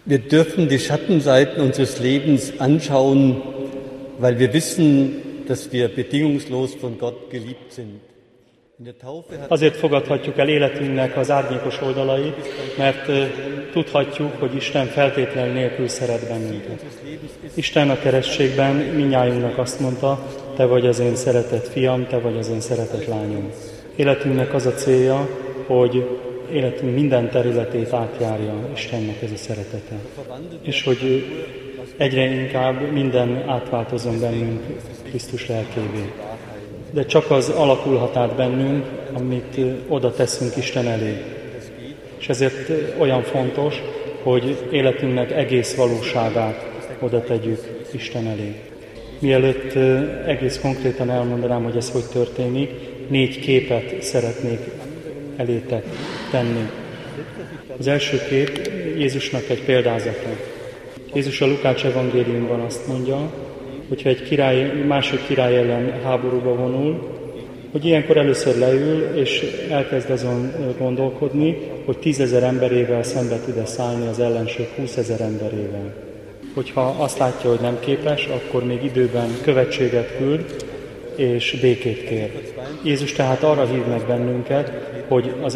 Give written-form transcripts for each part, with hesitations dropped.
Wir dürfen die Schattenseiten unseres Lebens anschauen, weil wir wissen, dass wir bedingungslos von Gott geliebt sind. Azért fogadhatjuk el életünknek az árnyékos oldalait, mert tudhatjuk, hogy Isten feltétlenül nélkül szeret bennünket. Isten a keresztségben mindnyájunknak azt mondta, te vagy az én szeretett fiam, te vagy az én szeretett lányom. Életünknek az a célja, hogy életünk minden területét átjárja Istennek ez a szeretete. És hogy egyre inkább minden átváltozzon bennünk Krisztus lelkévé. De csak az alakulhat át bennünk, amit oda teszünk Isten elé. És ezért olyan fontos, hogy életünknek egész valóságát oda tegyük Isten elé. Mielőtt egész konkrétan elmondanám, hogy ez hogy történik, 4 képet szeretnék elétek tenni. Az első kép Jézusnak egy példázata. Jézus a Lukács evangéliumban azt mondja, hogyha egy másik király ellen háborúba vonul, hogy ilyenkor először leül, és elkezd azon gondolkodni, hogy 10 000 emberével szembe tud-e szállni az ellenség 20 000 emberével. Hogyha azt látja, hogy nem képes, akkor még időben követséget küld, és békét kér. Jézus tehát arra hív meg bennünket, hogy az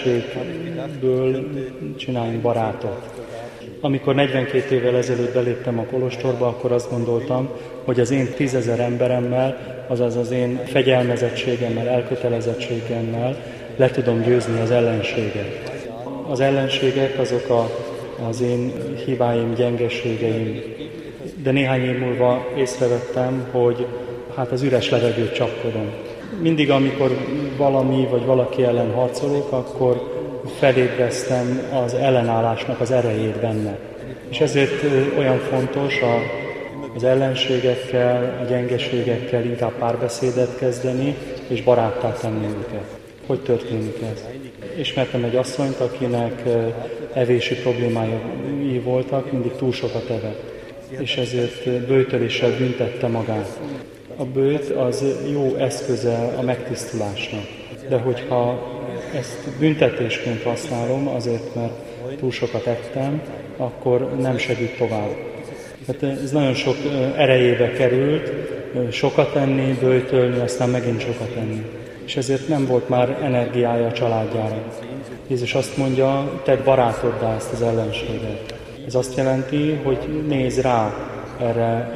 ellenségből csináljunk barátot. Amikor 42 évvel ezelőtt beléptem a kolostorba, akkor azt gondoltam, hogy az én 10 000 emberemmel, azaz az én fegyelmezettségemmel, elkötelezettségemmel le tudom győzni az ellenséget. Az ellenségek azok az én hibáim, gyengeségeim. De néhány év múlva észrevettem, hogy az üres levegőt csapkodom. Mindig, amikor valami vagy valaki ellen harcolok, akkor felébreztem az ellenállásnak az erejét benne. És ezért olyan fontos az ellenségekkel, a gyengeségekkel inkább párbeszédet kezdeni, és baráttá tenni őket. Hogy történik ez? Ismertem egy asszonyt, akinek evési problémái voltak, mindig túl sokat evett. És ezért böjtöléssel büntette magát. A böjt az jó eszköze a megtisztulásnak. De hogyha ezt büntetésként használom, azért, mert túl sokat ettem, akkor nem segít tovább. Tehát ez nagyon sok erejébe került, sokat enni, böjtölni, aztán megint sokat enni. És ezért nem volt már energiája a családjára. Jézus azt mondja, tedd barátoddá ezt az ellenséget. Ez azt jelenti, hogy nézz rá erre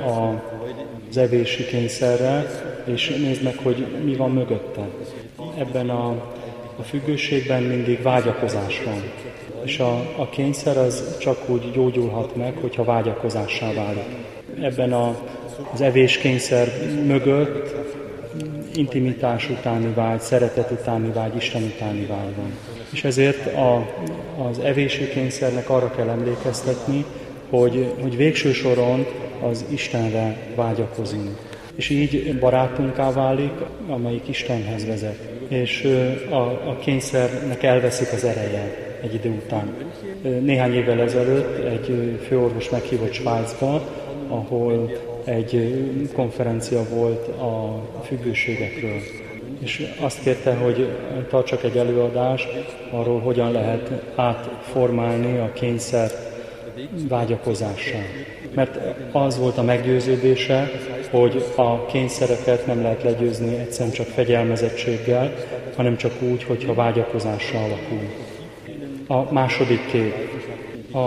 az evési kényszerre, és nézd meg, hogy mi van mögötte. Ebben a függőségben mindig vágyakozás van. És a kényszer az csak úgy gyógyulhat meg, hogyha vágyakozássá válik. Ebben az evéskényszer mögött intimitás utáni vágy, szeretet utáni vágy, Isten utáni vágy van. És ezért az evési kényszernek arra kell emlékeztetni, hogy végső soron az Istenre vágyakozunk. És így barátunká válik, amelyik Istenhez vezet. És a kényszernek elveszik az ereje egy idő után. Néhány évvel ezelőtt egy főorvos meghívott Svájcba, ahol egy konferencia volt a függőségekről. És azt kérte, hogy tartsak egy előadást arról, hogyan lehet átformálni a kényszer vágyakozássá. Mert az volt a meggyőződése, hogy a kényszereket nem lehet legyőzni egyszerűen csak fegyelmezettséggel, hanem csak úgy, hogyha vágyakozással alakul. A második kép. A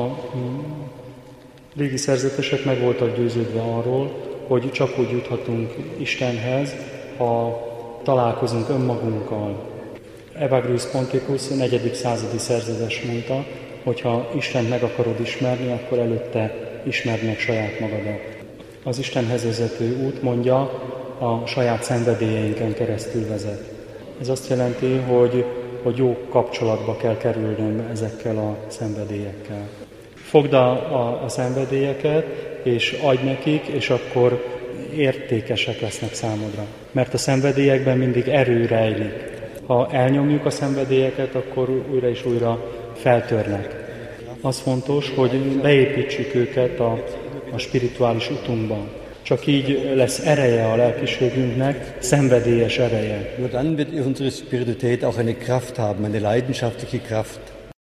régi szerzetesek meg voltak győződve arról, hogy csak úgy juthatunk Istenhez, ha találkozunk önmagunkkal. Evagrius Ponticus 4. századi szerzetes mondta, hogy ha Istent meg akarod ismerni, akkor előtte ismerd meg saját magadat. Az Istenhez vezető út, mondja, a saját szenvedélyeinken keresztül vezet. Ez azt jelenti, hogy jó kapcsolatba kell kerülnöm ezekkel a szenvedélyekkel. Fogd a szenvedélyeket, és adj nekik, és akkor értékesek lesznek számodra. Mert a szenvedélyekben mindig erő rejlik. Ha elnyomjuk a szenvedélyeket, akkor újra és újra feltörnek. Az fontos, hogy beépítsük őket a spirituális utunkban. Csak így lesz ereje a lelkiségünknek, szenvedélyes ereje. Nur dann wird unsere Spiritualität auch eine Kraft haben, eine leidenschaftliche Kraft.